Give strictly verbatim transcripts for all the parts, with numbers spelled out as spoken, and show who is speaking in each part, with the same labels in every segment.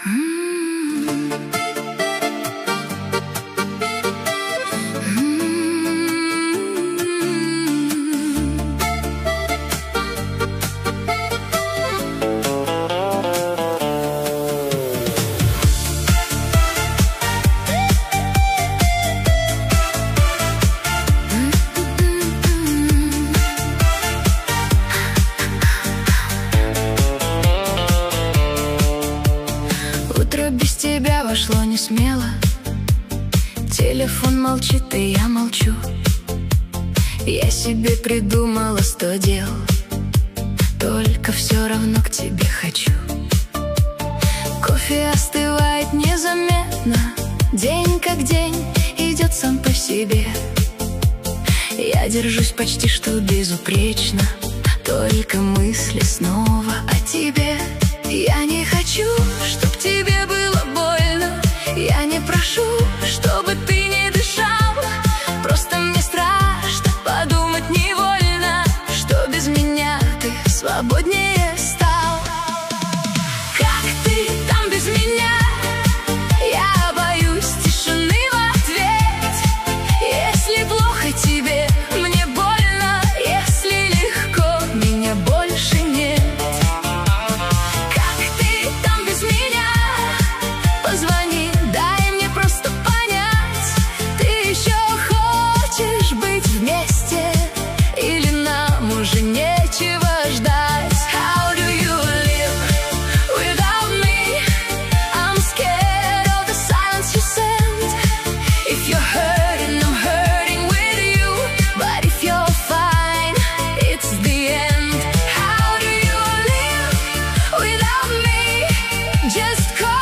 Speaker 1: Без тебя вошло не смело. Телефон молчит, и я молчу. Я себе придумала сто дел, только все равно к тебе хочу. Кофе остывает незаметно, день как день идет сам по себе. Я держусь почти что безупречно, только мысли снова о тебе. Я не хочу, чтоб тебе было больно. Я не прошу, чтобы ты не дышал. Просто мне страшно подумать невольно, что без меня ты свободнее стал. Как ты там без меня? Я боюсь тишины в ответ. Если плохо тебе, мне больно. Если легко, меня больше нет. Позвони, дай мне просто понять, ты еще хочешь быть вместе, или нам уже нечего ждать? How do you live without me? I'm scared of the silence you send. If you're hurting, I'm hurting with you. But if you're fine, it's the end. How do you live without me? Just call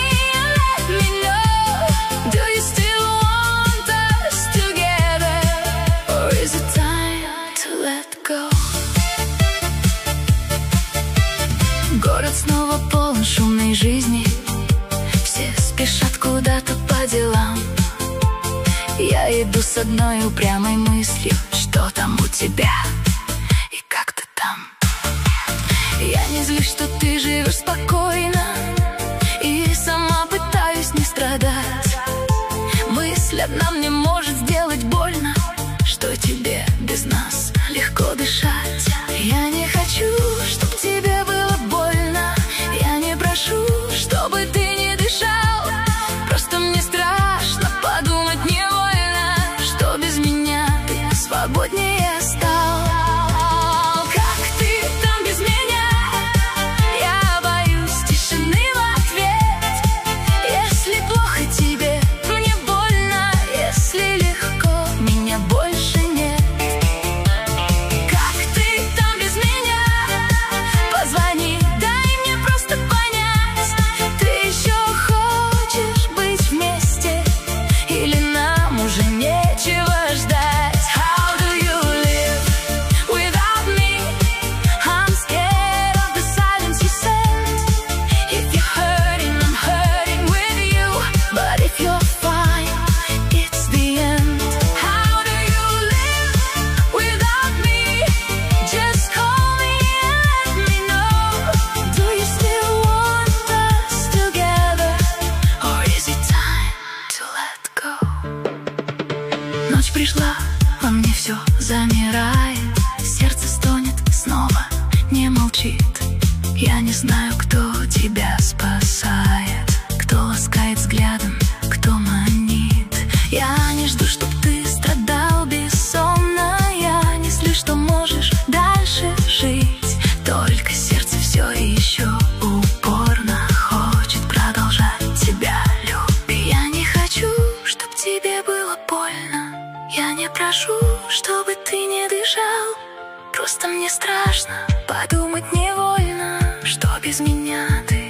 Speaker 1: Город снова полон шумной жизни. Все спешат куда-то по делам. Я иду с одной упрямой мыслью: что там у тебя и как ты там? Я не злюсь, что ты живешь спокойно, и сама пытаюсь не страдать. Мысль одна мне может сделать больно, что тебе без нас легко дышать. Я не хочу, чтоб тебе было больно. Я не прошу, чтобы ты не дышал. Просто мне страшно подумать невольно, что без меня ты свободнее стал. Как ты там без меня? Я боюсь тишины в ответ. Если плохо тебе, мне больно. Если легко, меня больше нет. Как ты там без меня? Позвони, дай мне просто понять, ты еще хочешь быть вместе, или нам уже нечего ждать? How do you live without me? I'm scared of the silence you send. If you're hurting, I'm hurting with you. But if you're fine, it's the end. How do you live without me? Just call me and let me know. Do you still want us together? Or is it time to let go? Ночь пришла, во мне все замирает. Сердце стонет снова, не молчит. Я не знаю, кто тебя спасает, кто ласкает взглядом, кто манит. Я не жду, чтоб ты страдал бессонно. Я не злюсь, что можешь дальше жить. Только сердце все еще упорно хочет продолжать тебя любить. Я не хочу, чтоб тебе было больно. Я не прошу, чтобы ты не дышал. Просто мне страшно подумать невольно, что без меня ты